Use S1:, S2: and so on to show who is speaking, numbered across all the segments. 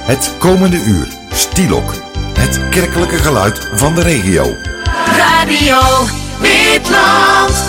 S1: Het komende uur, Stielok. Het kerkelijke geluid van de regio.
S2: Radio Witland.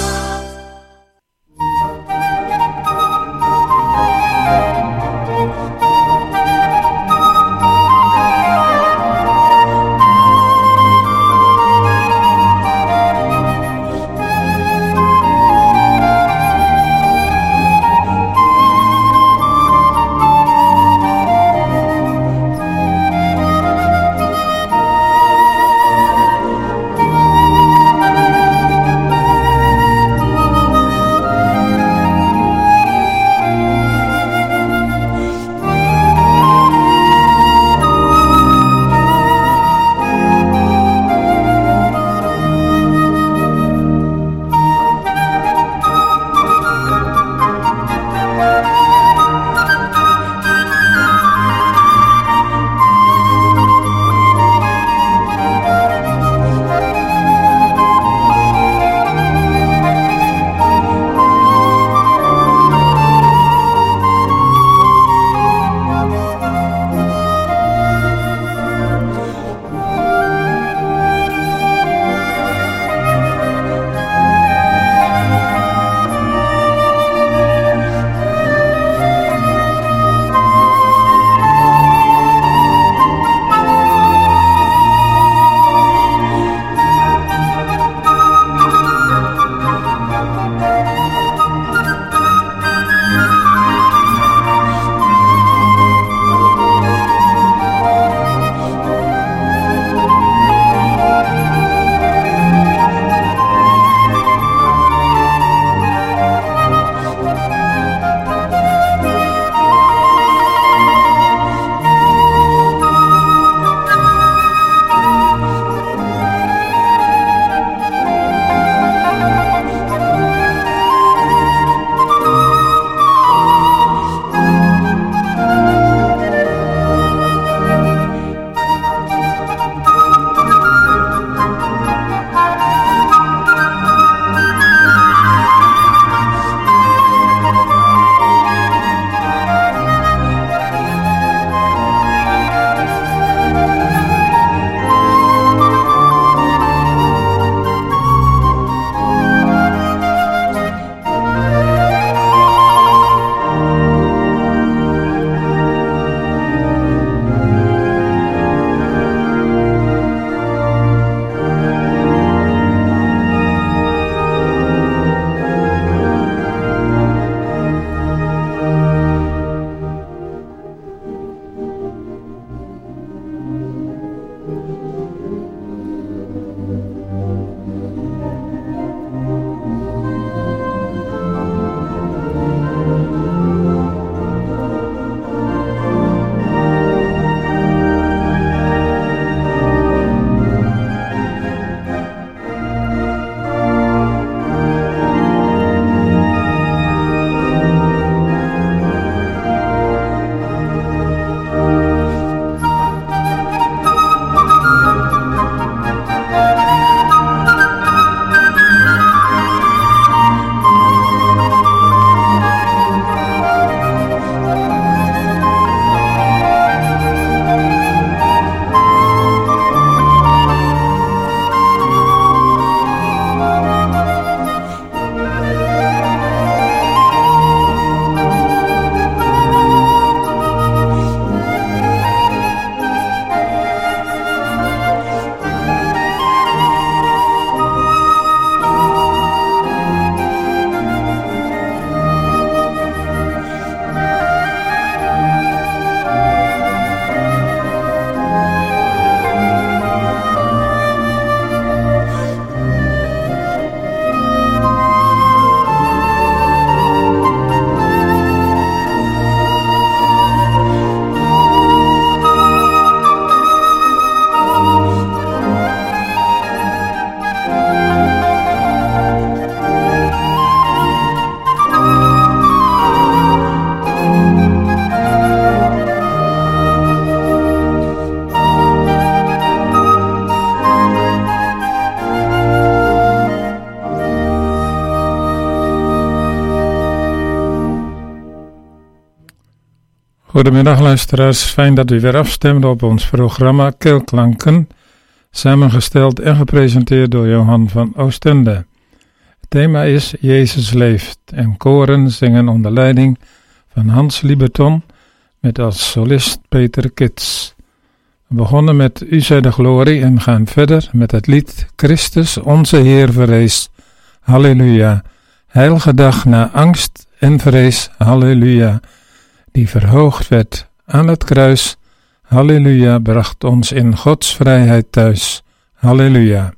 S3: Goedemiddag luisteraars, fijn dat u weer afstemt op ons programma Keelklanken, samengesteld en gepresenteerd door Johan van Oostende. Het thema is Jezus leeft en koren zingen onder leiding van Hans Lieberton met als solist Peter Kits. We begonnen met U zij de glorie en gaan verder met het lied Christus onze Heer verrees, halleluja, heilige dag na angst en vrees, halleluja, die verhoogd werd aan het kruis, halleluja, bracht ons in Gods vrijheid thuis, halleluja.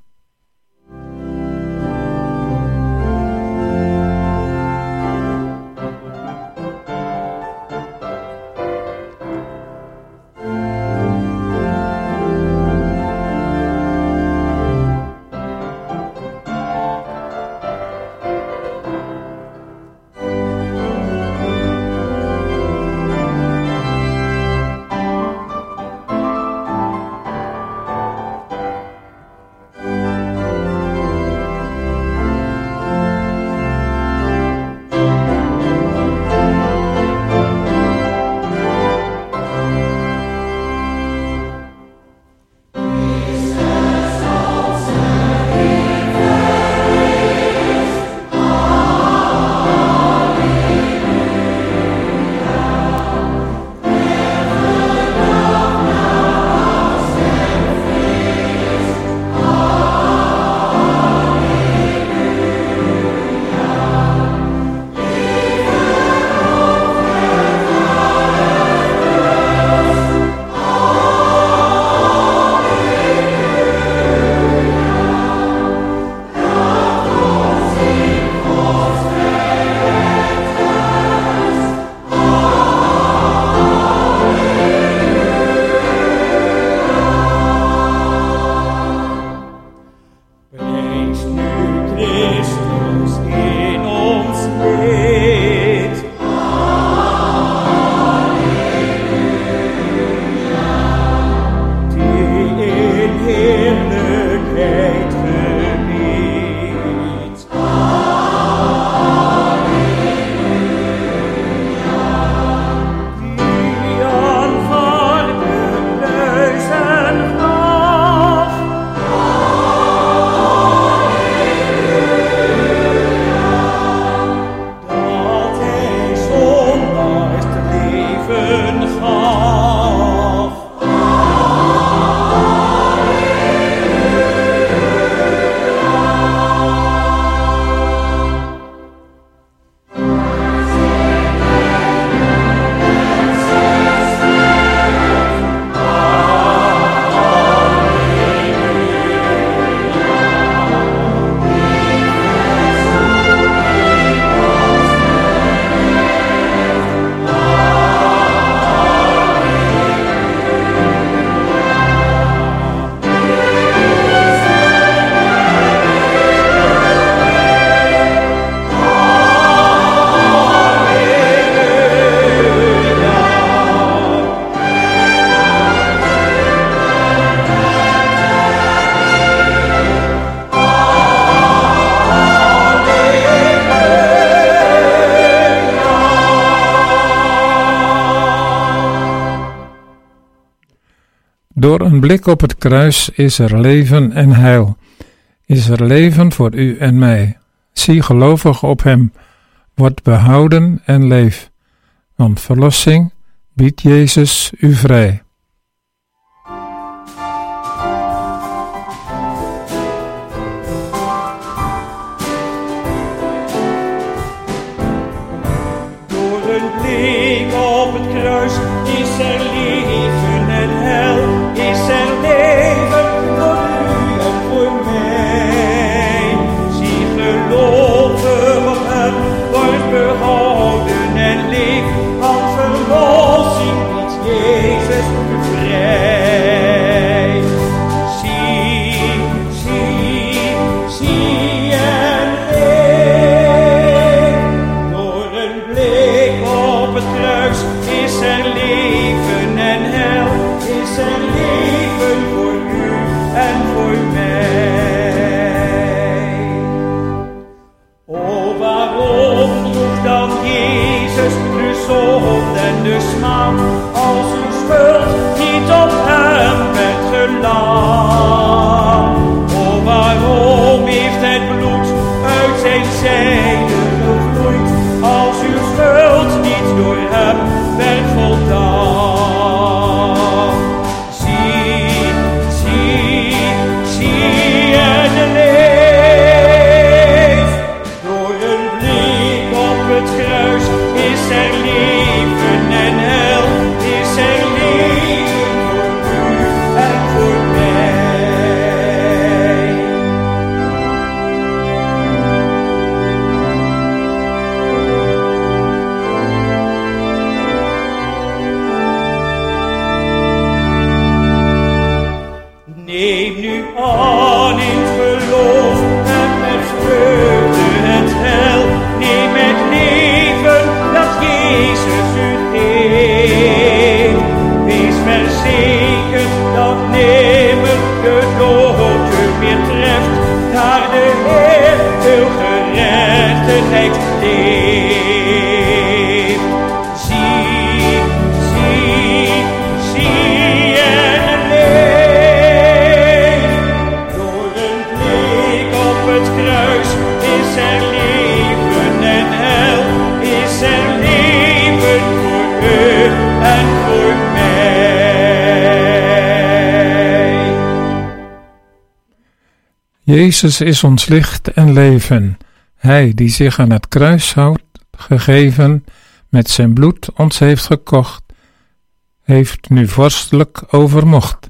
S3: Door een blik op het kruis is er leven en heil. Is er leven voor u en mij. Zie gelovig op hem, word behouden en leef. Want verlossing biedt Jezus u vrij.
S4: Door een blik op het kruis is er leven en heil. Is er leven voor u en voor mij. Zie gelovig op hem, wordt behouden en leef. Want verlossing biedt Jezus u vrij. Zie en leef. Door een blik op het kruis is er leven nu aan in geloof en met vreugde het heil. Neem het leven dat Jezus u geeft. Wees verzekerd dat nimmer de dood u meer treft, daar de Heer uw gerechtigheid leeft. Zie en leef. Door een blik op het kruis is er leven en heil, is er leven voor u en voor mij.
S3: Jezus is ons licht en leven. Hij die zich aan het kruis houdt gegeven, met zijn bloed ons heeft gekocht, heeft nu vorstelijk overmocht.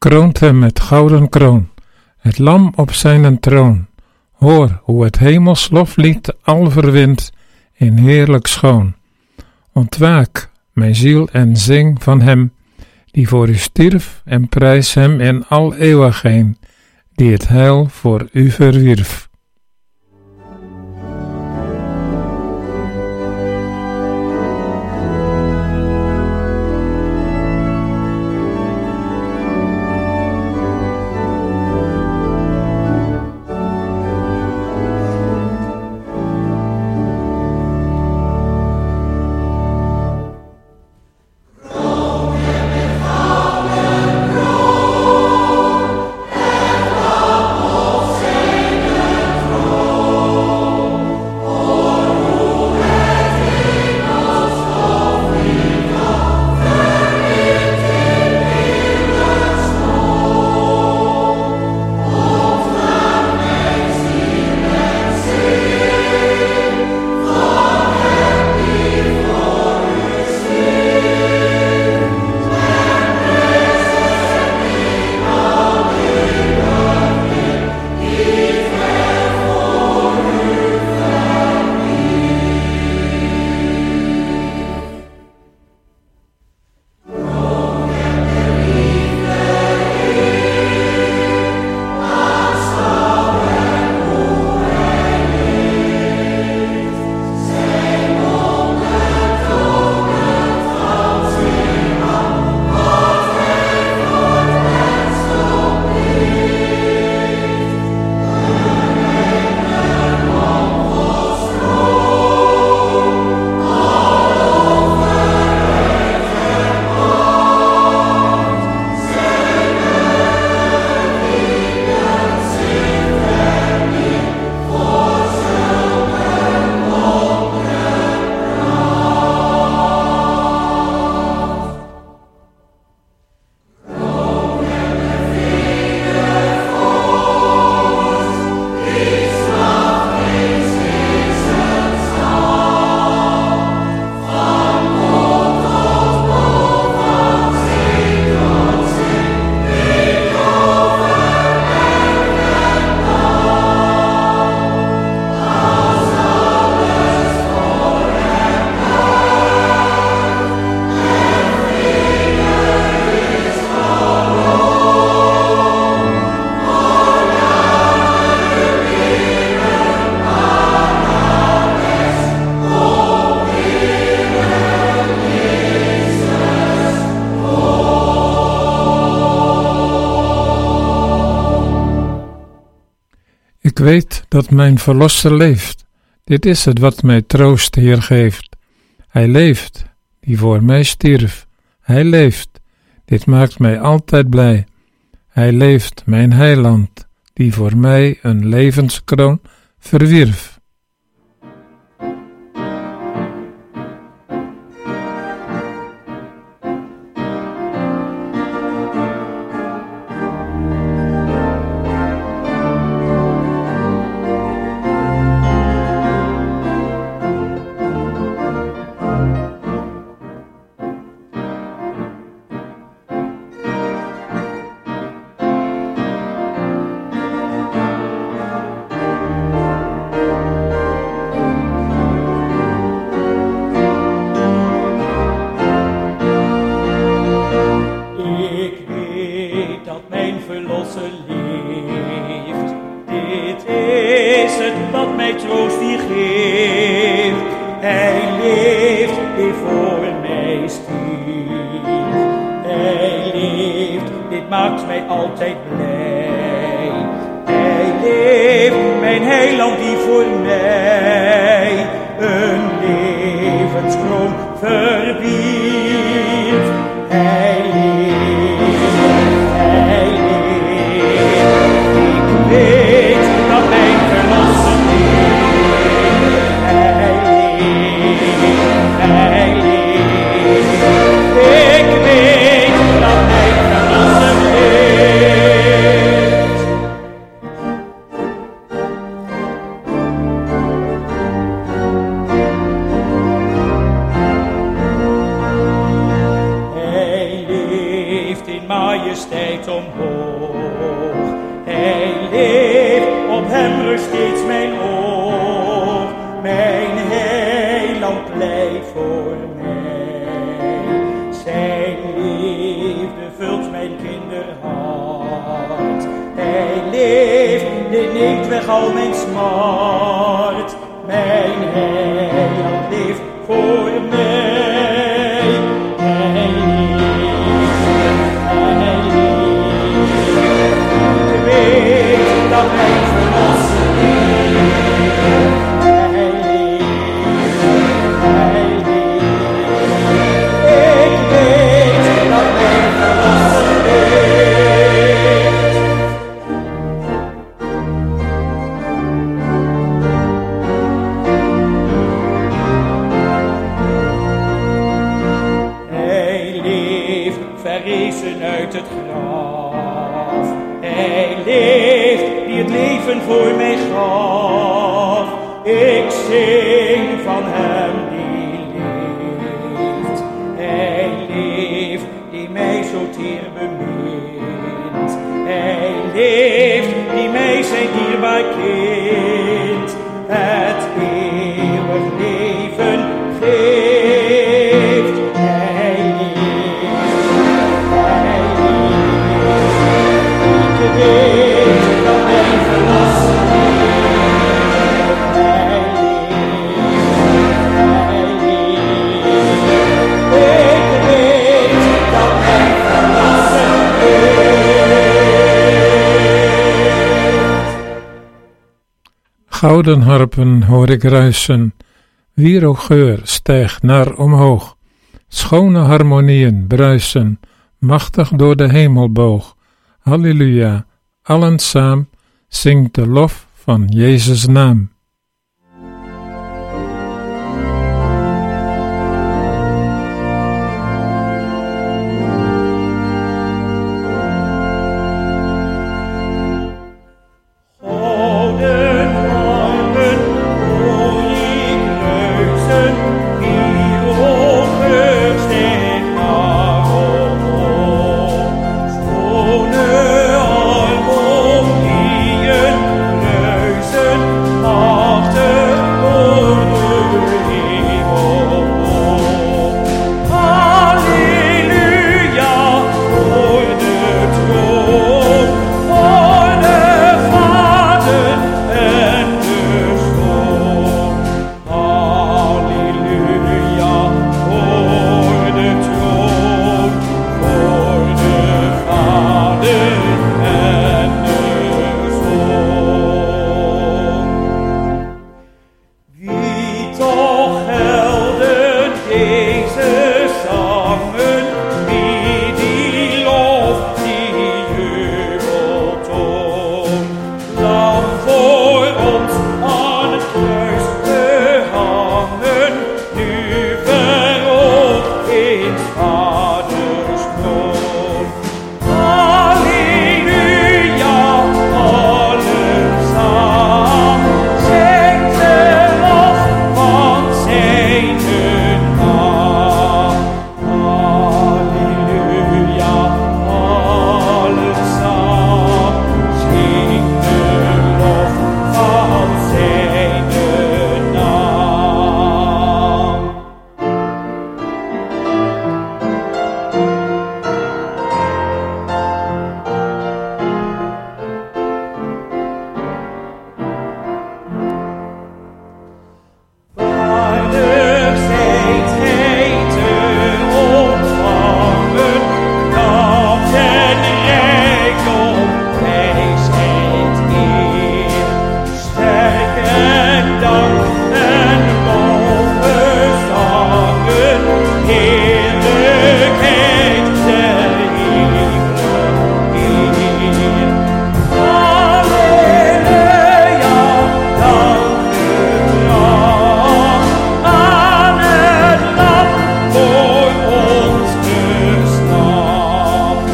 S3: kroont hem met gouden kroon, het lam op zijn troon. Hoor hoe het hemels loflied al verwint in heerlijk schoon. Ontwaak, mijn ziel, en zing van hem, die voor u stierf, en prijs hem in al eeuwig heen, die het heil voor u verwierf. Ik weet dat mijn Verlosser leeft. Dit is het wat mij troost, Heer, geeft. Hij leeft, die voor mij stierf. Hij leeft, dit maakt mij altijd blij. Hij leeft, mijn heiland, die voor mij een levenskroon verwierf.
S4: weg al mijn smart. Mijn heiland leeft voor mij. Hij leeft. Ik weet dat mijn verlosser leeft. Hij leeft. Ik weet dat mijn verlosser leeft. Hij leeft, verrezen uit het graf. Hij leeft, die het leven voor mij gaf. Ik zing van hem die leeft. Hij leeft, die mij zo teer bemint. Hij leeft, die mij zijn dierbaar kind het eeuwig leven geeft. Hij leeft. Ik weet dat mijn verlosser leeft. Hij leeft. Ik weet dat mijn verlosser leeft.
S3: Gouden harpen hoor ik ruisen, wierooggeur stijgt naar omhoog. Schone harmonieën bruisen, machtig door de hemelboog. Halleluja, allen saam, zingt de lof van Jezus' naam.
S4: Gouden harpen hoor ik ruisen, wierooggeur stijgt naar omhoog. Schone harmonieën ruisen, machtig door de hemelboog. Halleluja, voor de troon, voor de Vader en de Zoon. Halleluja, voor de troon, voor de Vader en de Zoon. Wie toch helden deze zangen, wie die lof, die jubel toont. Lam voor ons aan het kruis gehangen, nu verroold in Vaders troon. Halleluja, allen saam, zingt de lof van zijn naam. Halleluja, allen saam, zingt de lof van zijn naam. Waardig zijt gij te ontvangen, kracht en rijkdom, wijsheid, eer, sterk en dank en lofgezangen, heerlijkheid der hemelen eer. Halleluja, dank gebracht aan het lam voor ons gesnapt.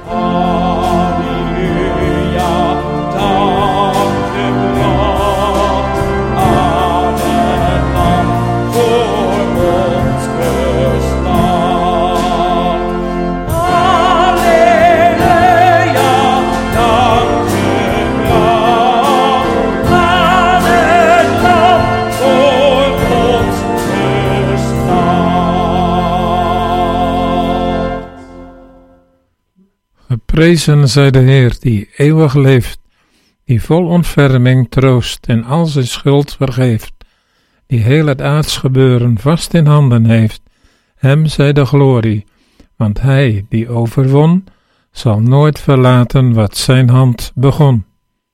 S4: Halleluja, dank gebracht aan het lam voor ons gesnapt. Halleluja, dank gebracht aan het lam voor ons gesnapt.
S3: Geprezen zij de Heer die eeuwig leeft, die vol ontferming troost en al zijn schuld vergeeft, die heel het aardsgebeuren vast in handen heeft. Hem zij de glorie, want hij die overwon, zal nooit verlaten wat zijn hand begon.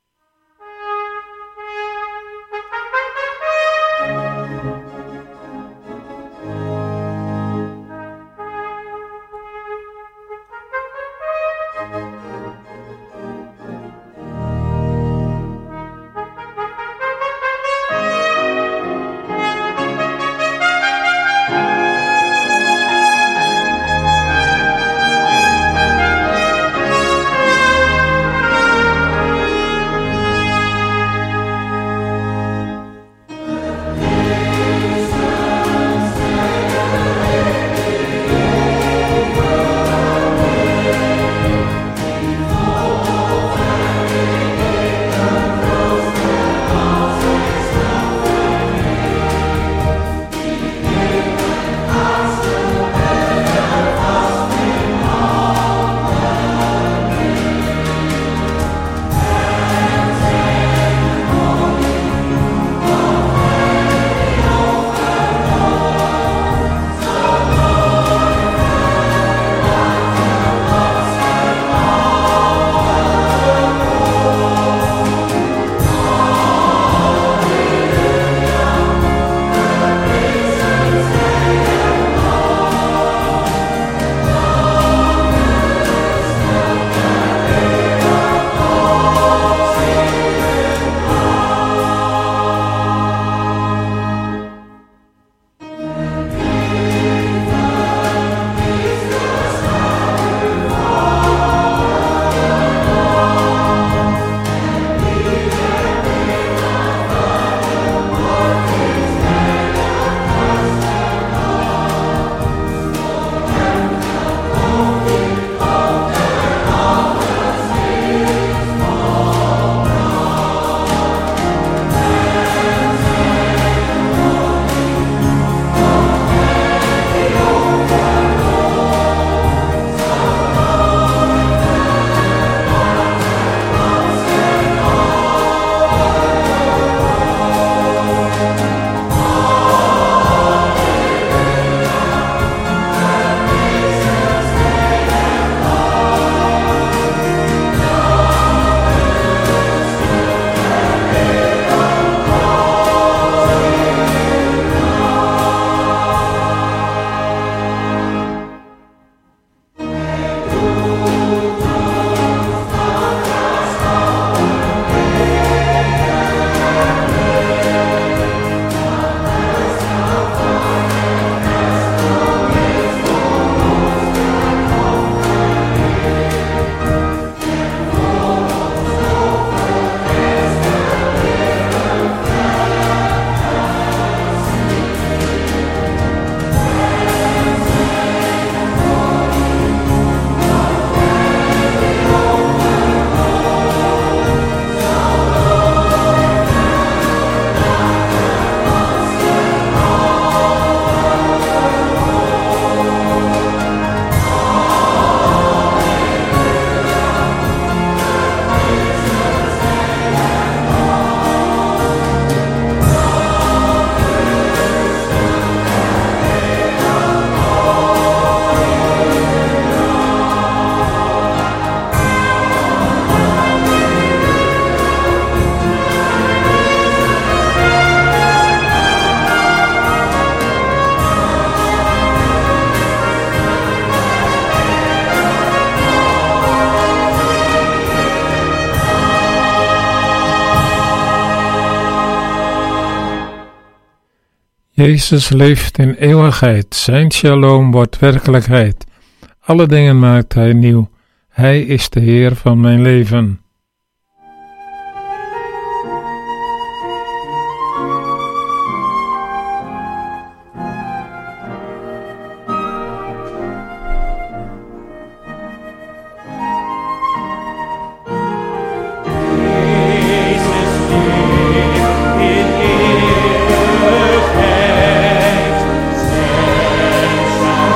S3: Jezus leeft in eeuwigheid, zijn shalom wordt werkelijkheid. Alle dingen maakt hij nieuw, hij is de Heer van mijn leven.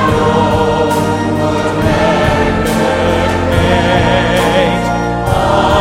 S4: Amen.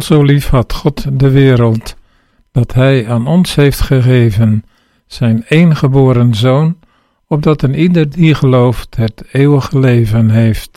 S3: Want zo lief had God de wereld, dat Hij aan ons heeft gegeven, zijn enige Zoon, opdat een ieder die gelooft het eeuwige leven heeft.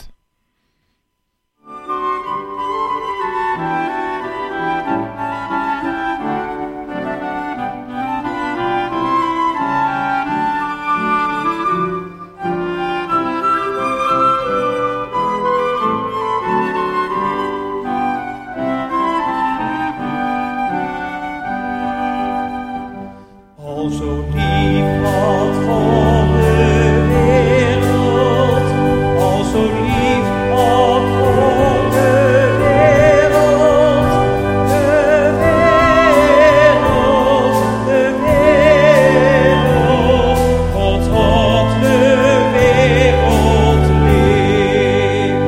S4: Zo lief had God de wereld, al zo lief had God de wereld, de wereld, de wereld. God had de wereld lief.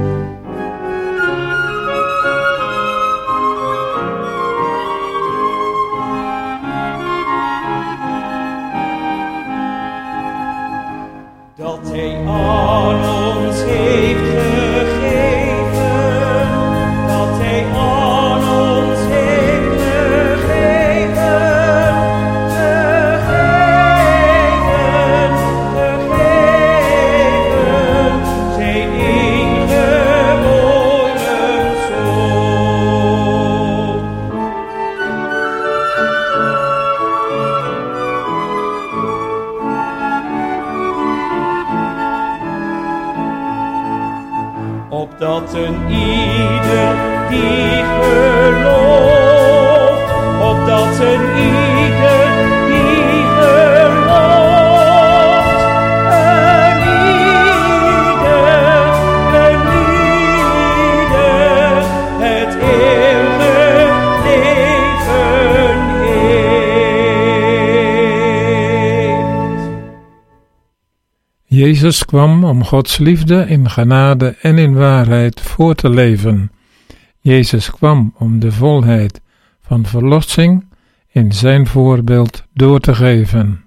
S4: Dat Hij aan ons heeft gegeven, dat Hij aan ons heeft gegeven, zijn ingeboren Zoon. Opdat een ieder die gelooft, opdat een ieder die gelooft, een ieder het eeuwige leven heeft.
S3: Jezus kwam om Gods liefde in genade en in waarheid voor te leven. Jezus kwam om de volheid van verlossing in zijn voorbeeld door te geven.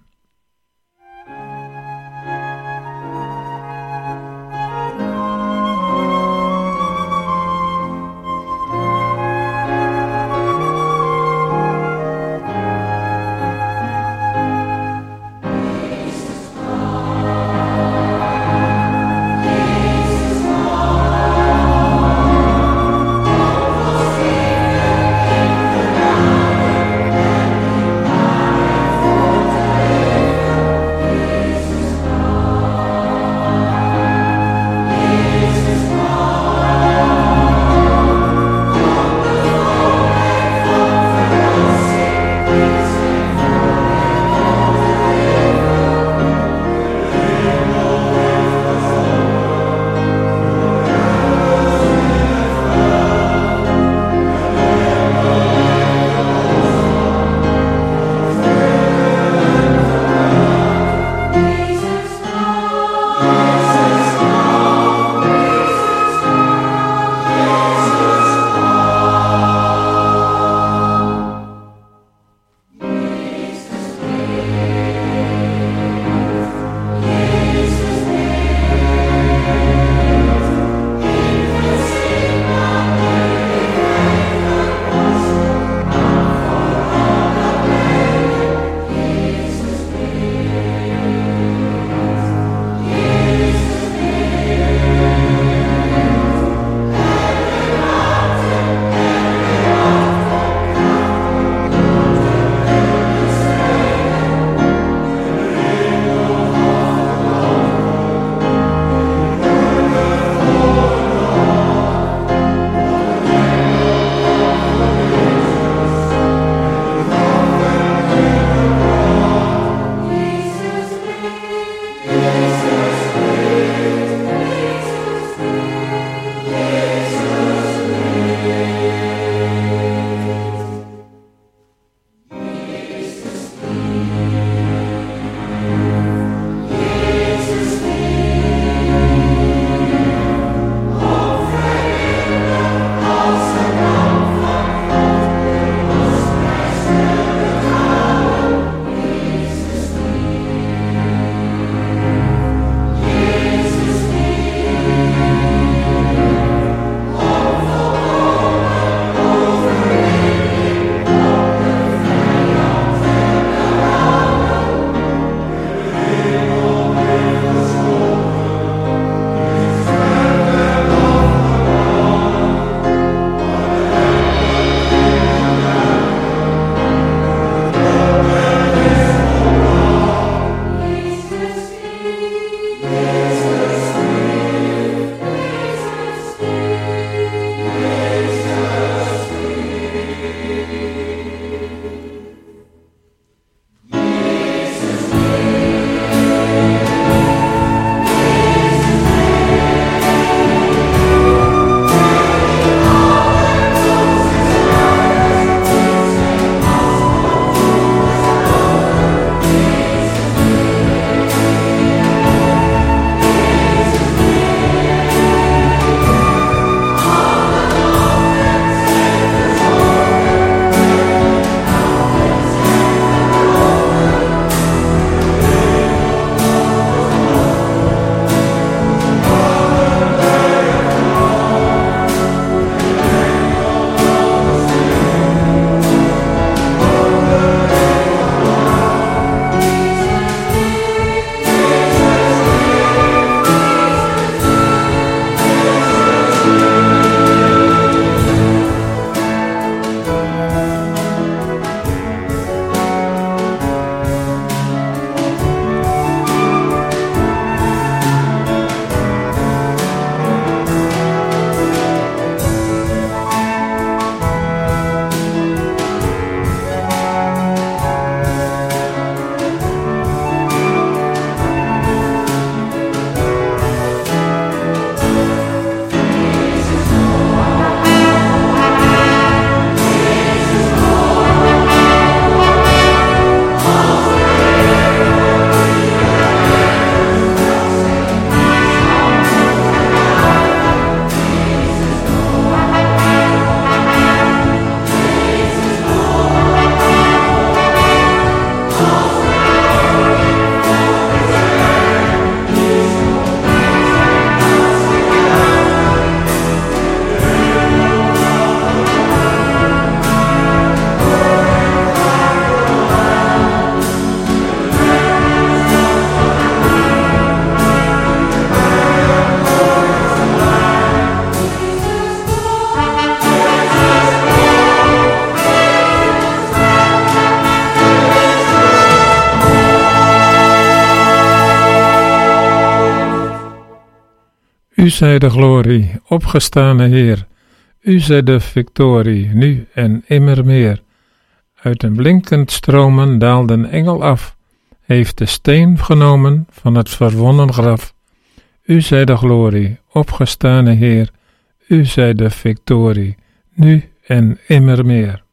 S3: U zij de glorie, opgestane Heer. U zij de victorie, nu en immer meer. Uit een blinkend stromen daalde een engel af, heeft de steen genomen van het verwonnen graf. U zij de glorie, opgestane Heer. U zij de victorie, nu en immer meer.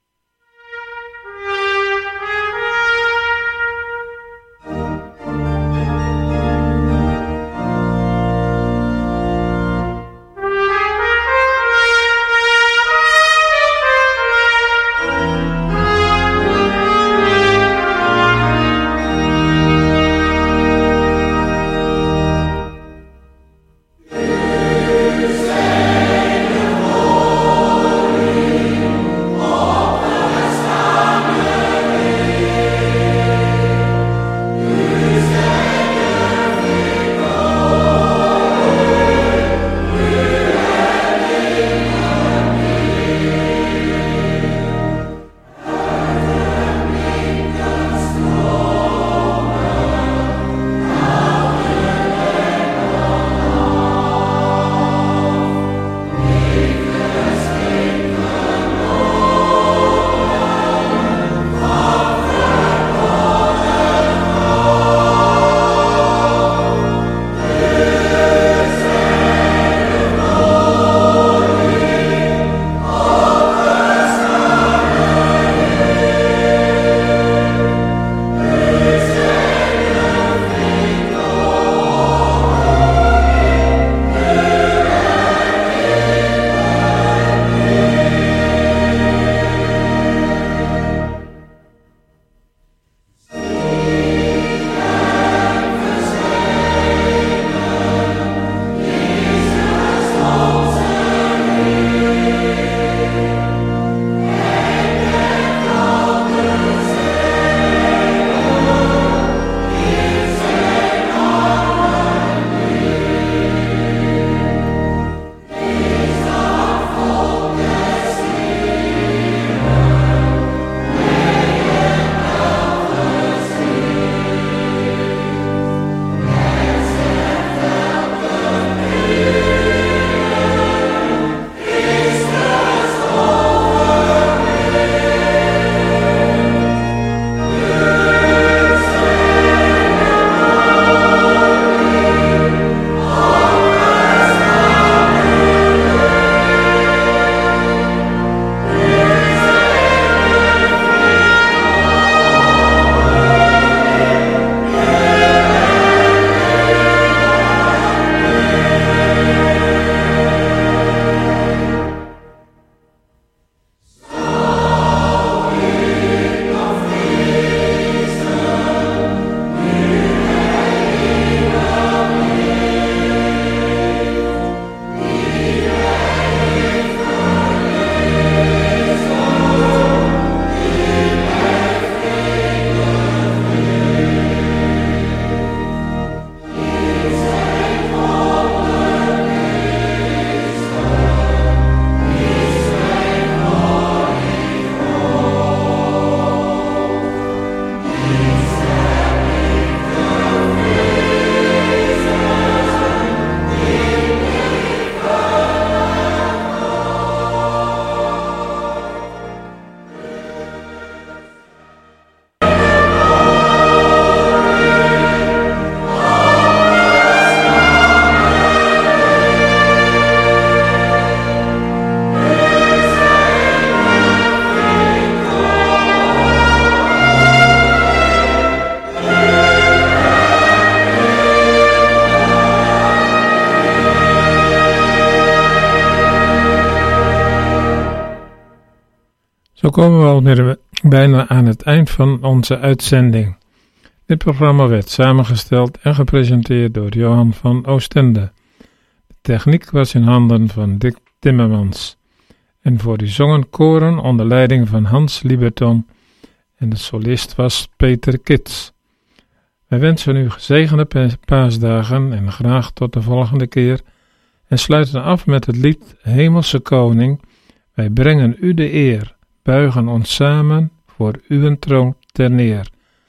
S3: Zo komen we alweer bijna aan het eind van onze uitzending. Dit programma werd samengesteld en gepresenteerd door Johan van Oostende. De techniek was in handen van Dick Timmermans. En voor die zongen koren onder leiding van Hans Lieberton en de solist was Peter Kits. Wij wensen u gezegende paasdagen en graag tot de volgende keer en sluiten af met het lied Hemelse Koning. Wij brengen u de eer, buigen ons samen voor uw troon ter neer.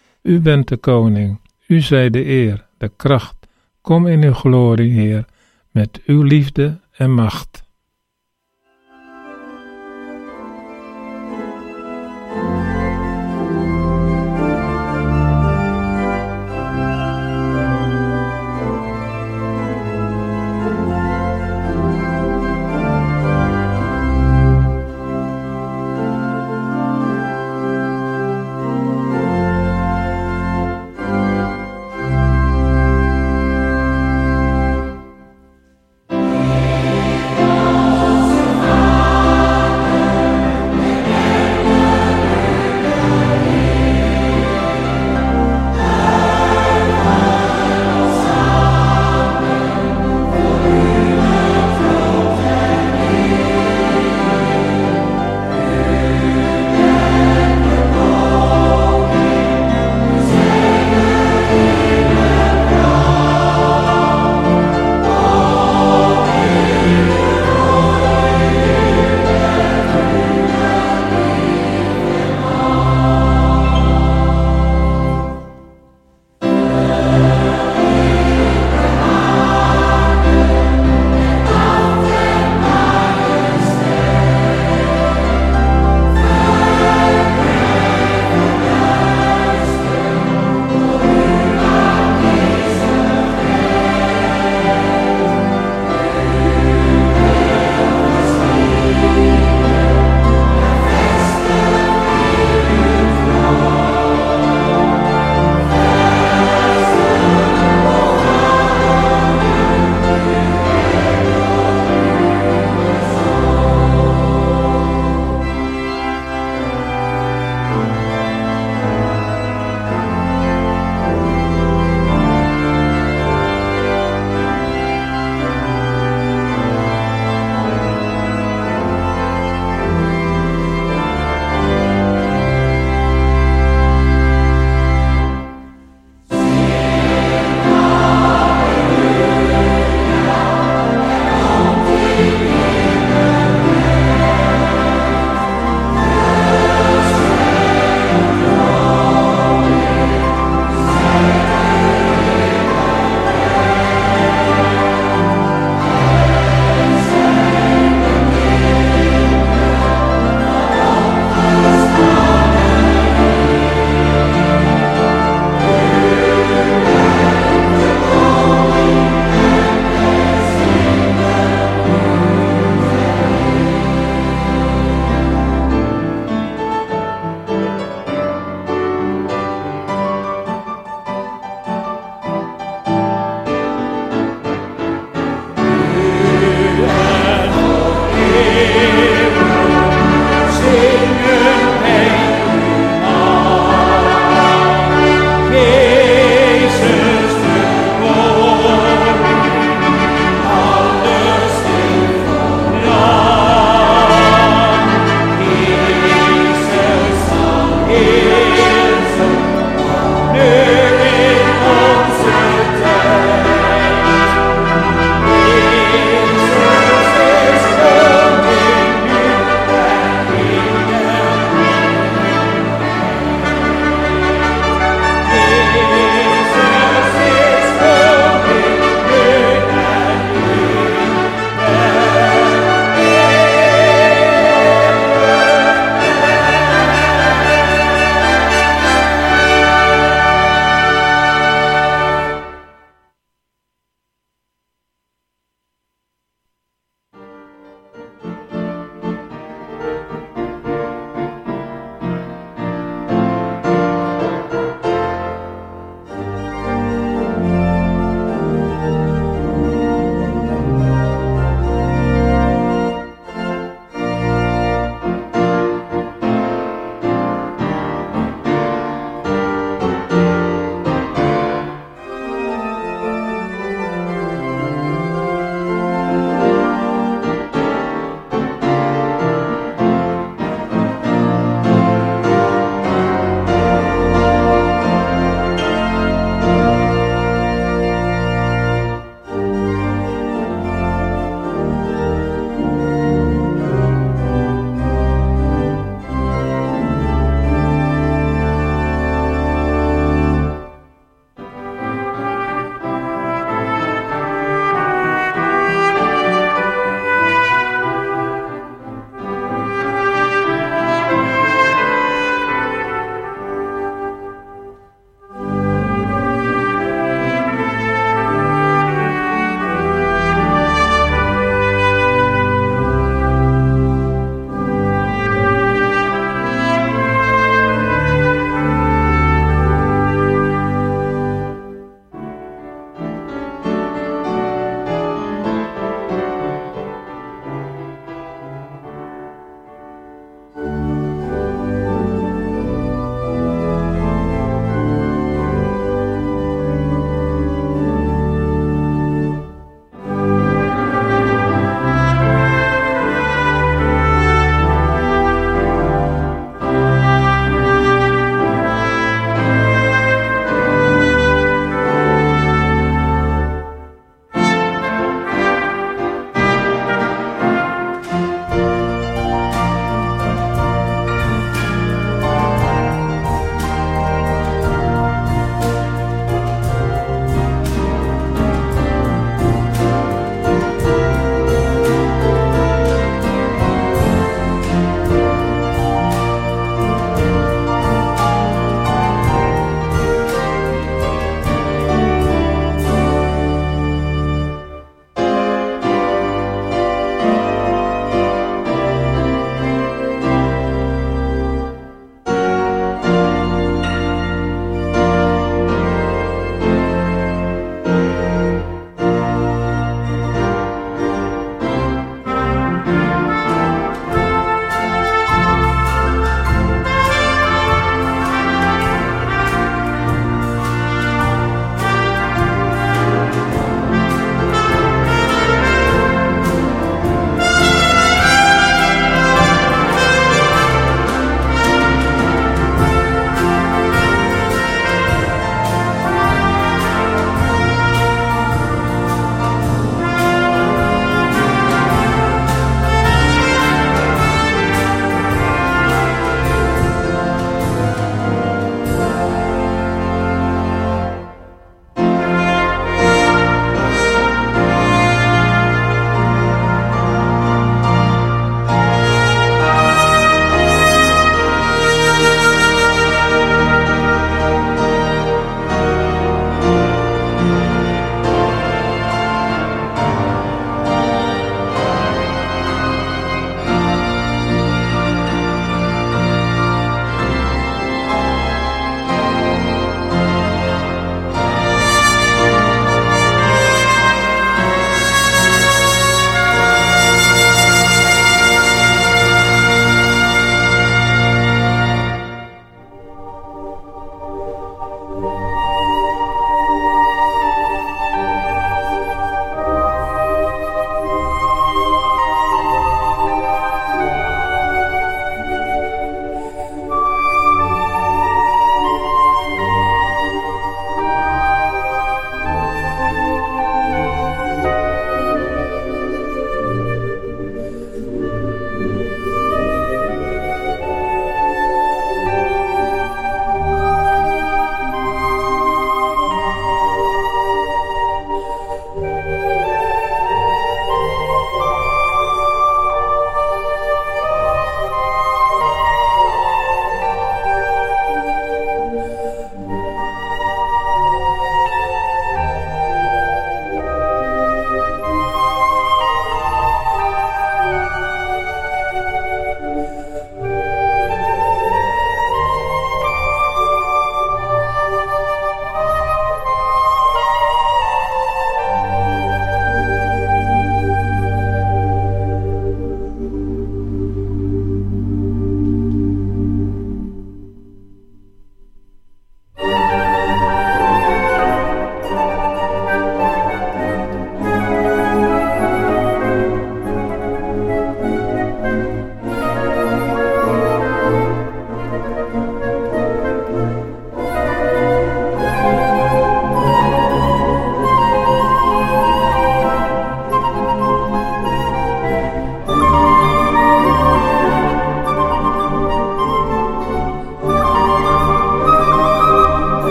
S3: U bent de koning, u zij de eer, de kracht, kom in uw glorie, Heer, met uw liefde en macht.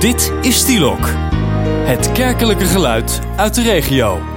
S5: Dit is Stielok, het kerkelijke geluid uit de regio.